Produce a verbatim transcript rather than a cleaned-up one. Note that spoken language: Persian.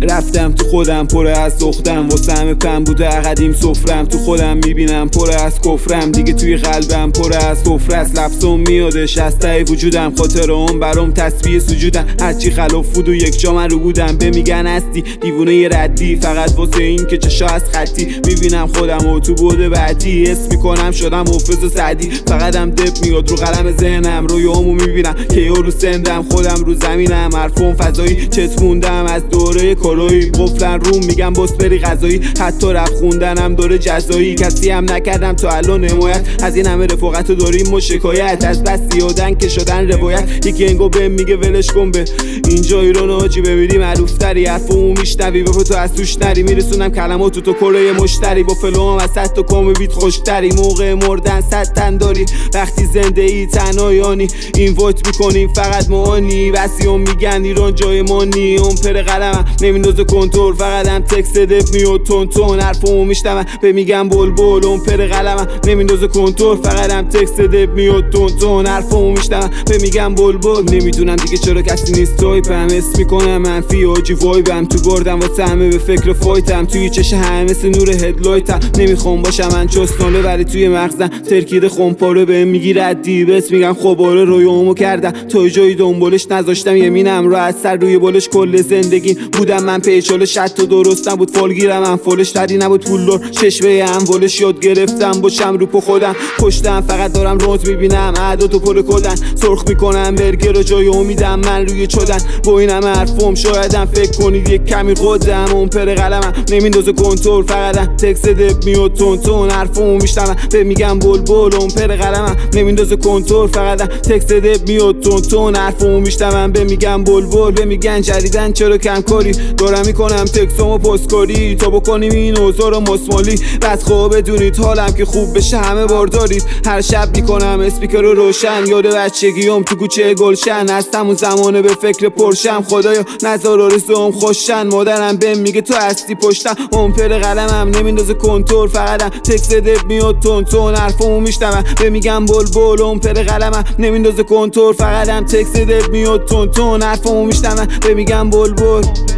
رفتم تو خودم پر از سختم، واسه همه پن بوده قدیم سفرم. تو خودم میبینم پر از کفرم، دیگه توی قلبم پر از سفره است. لفظم میادش از ته وجودم، خاطر اون برام تسبیح سجودم. هرچی خلاف بود و یک جا من رو بودم، به میگن هستی دیوونه ی ردی، فقط واسه این که چشا از خطی. میبینم خودم و تو بوده بعدی، حس میکنم شدم حافظ و سعدی. فقط هم دب میاد رو قلم ذهنم، رویامو میبینم که یه رو سندم، خودم رو زمینم. حرفم فضایی چت موندم از دوره کلوی، قفلن روم میگم باس بری غذایی. حتی رپ خوندنم دوره جزایی، کسی هم نکردم تو الان حمایت. از این همه رفاقت داریم و شکایت، از بس زیادن که شدن روایت. یکی انگو بهم میگه ولش کن به اینجا ایران آجی بمیری معروفتری. حرفمو میشنوی به تو از توش نری، میرسونم کلماتو تو کلوی مشتری. با فلوام از صد تا کام بیت خوشتری، موقع مردن صد تن داری. وقتی زنده ای تنهایانی این وایت میکنیم فقط معانی. وسیعم میگن ایران جای ما نی، اون پر قلمم نمیندازه کنترل، فقط هم تکست دب میاد تون تون. حرفمو میشنون به میگم بلبل، اون پر قلمم نمیندازه کنترل، فقط هم تکست دب میاد تون تون. حرفمو میشنون به میگم بلبل. نمیدونم دیگه چرا کسی نیست تایپم، حس میکنم منفی آجی وایبم. تو بردم واسه همه به فکر فایتم، توی چش همه مثل نور هدلایتم. نمیخوام باشم من چستانه ولی توی مغزم ترکید خمپاره بهم میگی ردی. بس میگم خب آره رویامو کردم، تا جایی دنبالش نذاشتم. یمینم رو از سر روی بالش کل زندگی بودم من پیچالش، حتی درست نبود فالگیرم هم فالش تری نبود پولدار. چشمه اموالش یاد گرفتم باشم رو پا خودم پشتم، فقط دارم رونت میبینم اعدادو پر کدن. سرخ میکنم برگر و جای امیدم من روی چدن. با این همه حرفم شایدم فکر کنید یک کمی قدم، اون پر قلمم نمیندازه کنترل، فقط تکست دب میاد تون تون. حرفمو میشنون به میگم بلبل، اون پر قلمم نمیندازه کنترل، فقط تکست دب میاد تون تون. حرفمو میشنون به میگم بلبل، به میگن جدیدن چرا کم کاری دارم میکنم تکستامو پستکاری تا بکنیم این اوضاع رو مسمالی. بس خواب بدونید حالم که خوب بشه همه بار دارید. هر شب میکنم اسپیکر رو روشن، یاد بچگیام تو کوچه گلشن. از همون زمانه به فکر پرشم، خدایا نذار آرزوام خوشن. مادرم بهم میگه تو هستی پشتم، اون پر قلمم نمیندازه کنترل، فقط تکست دب میاد تون تون. حرفمو میشنون به میگم بلبل، اون پر قلمم نمیندازه کنترل، فقط تکست دب میاد تون تون. حرفمو میشنون به میگم بلبل.